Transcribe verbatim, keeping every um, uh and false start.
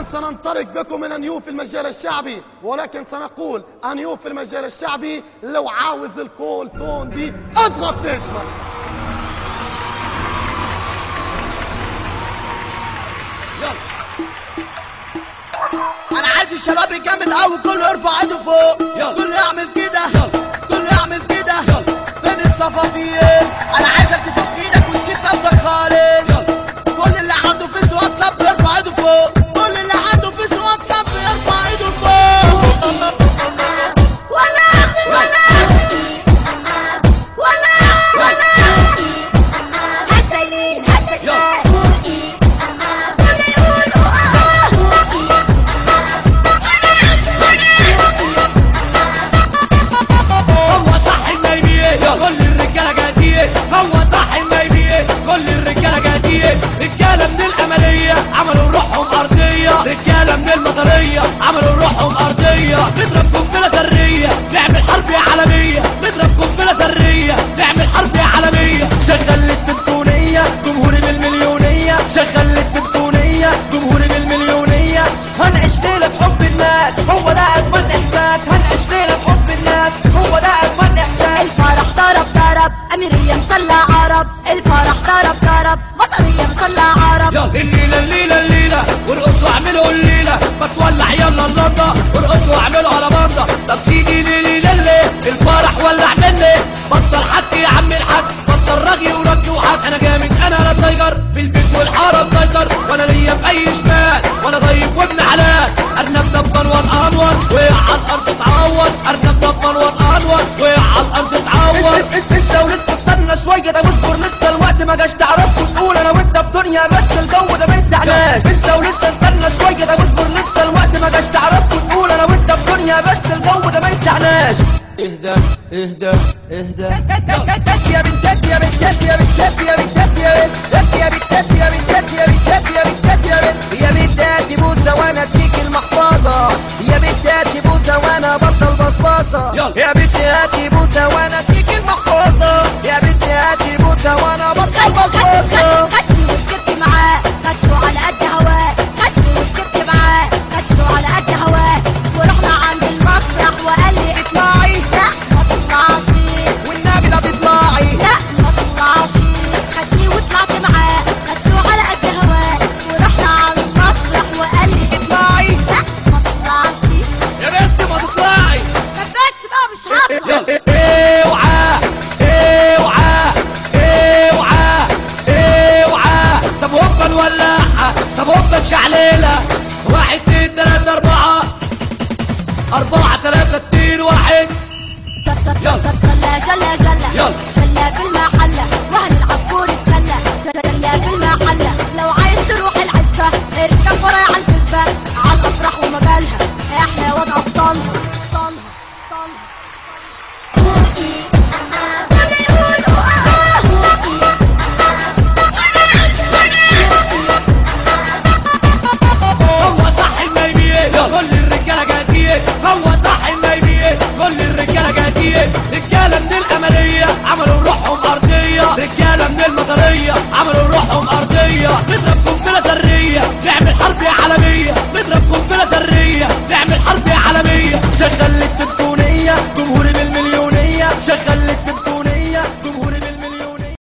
الآن سننطلق بكم إلى نيوف المجال الشعبي، ولكن سنقول أنيوف المجال الشعبي لو عاوز الكول تون دي اضغط نجمة. انا عايز الشباب الجامد قوي كله يرفع ايده فوق، كله يعمل كده، كله يعمل كده. فين الصفافير؟ انا عايزك تفك ايدك وتسيب نفسك خالص. كل اللي عنده فيس واتساب يرفع ايده فوق، كل اللي عنده فيس واتساب يرفع ايده فوق. ولا ولا ولا ولا هسه يمين هسه شمال كله يقولوا اه. هو صح النايمية كل الرجالة جاهزين، هو صح النايمية كل الرجالة جاهزين. رجالة من الأملية عملوا روحهم أرضية، رجالة من المطرية عملوا روحهم أرضية. نضرب قنبلة ذرية نعمل حرب عالمية، نضرب قنبلة ذرية نعمل حرب عالمية. شغل السيمفونية جمهوري بالمليونية، شغل السيمفونية جمهوري بالمليونية. هنعيش ليلة بحب الناس هو ده أجمل إحساس، هنعيش ليلة بحب الناس هو ده أجمل إحساس. الفرح ضرب ضرب أميرية مصلى عرب، الفرح ضرب ضرب مطرية مصلى عرب. يلا الليلة الليلة الليلة وارقصوا اعملوا الليلة، بتولع يلا اللمضة وارقصوا اعملوا على مرضى. طب سيدي ليلي للي الفرح ولع مني، بطل حكي يا عم الحاج، بطل رغي ورج وحك. انا جامد انا لا تايجر في البيت والحارة مسيطر، وانا ليا في اي شمال وانا ضيف وابن حلال. ارنب دبر وانقنور وقع على الارض تعور، ارنب دبر وانقنور وقع على الارض تعور. انت ولسه استنى شويه ده واصبر لسه الوقت ما جاش تعرفوا تقول انا وانت في دنيا بس الجو ده ما يسعناش. انت ولسه استنى شويه ده واصبر لسه الوقت ما جاش تعرفوا تقول انا وانت في دنيا بس الجو ده ما يسعناش. اهدى اهدى اهدى يا بنتات يا بنتات يا بنتات يا بنتات يا بنتات يا بنتات يا بنتات يا بنتات يا بنتات يا بنتات بوسه وانا اديك المحفظه، يا بنتات بوسه وانا بطل بصباصه. يا بنتي هاتي بوسه وانا اديك المحفظه، يا بنتي هاتي بوسه وانا بطل بصباصه. خدني وسكت معاه خدته على قد هواه، خدني وسكت معاه خدته على قد هواه. ورحنا عند المسرح وقال لي اطلعي، لا ما تطلعش والنبي لا تطلعي، لا ما تطلعش. خدني وطلعت معاه خدته على قد هواه، ورحنا عند المسرح وقال لي اطلعي، لا ما تطلعش. يا بنت ما تطلعي. طب بس بقى مش هطلع. اوعى اوعى اوعى اوعى. طب هوبا الولاعة، طب هوبا الشعليلة. واحد اتنين تلاتة أربعة، أربعة تلاتة اتنين واحد. يلا جلا جلا جلا يلا جلا في المحلة وهنلعب كورة سلة، جلا في المحلة. لو عايز تروح العزة اركب ورايا على الفزة، على الأفراح ومجالها احنا وضع أبطالها أبطالها هو صح النايمية كل الرجالة جاهزين، هو صح النايمية كل الرجالة جاهزين.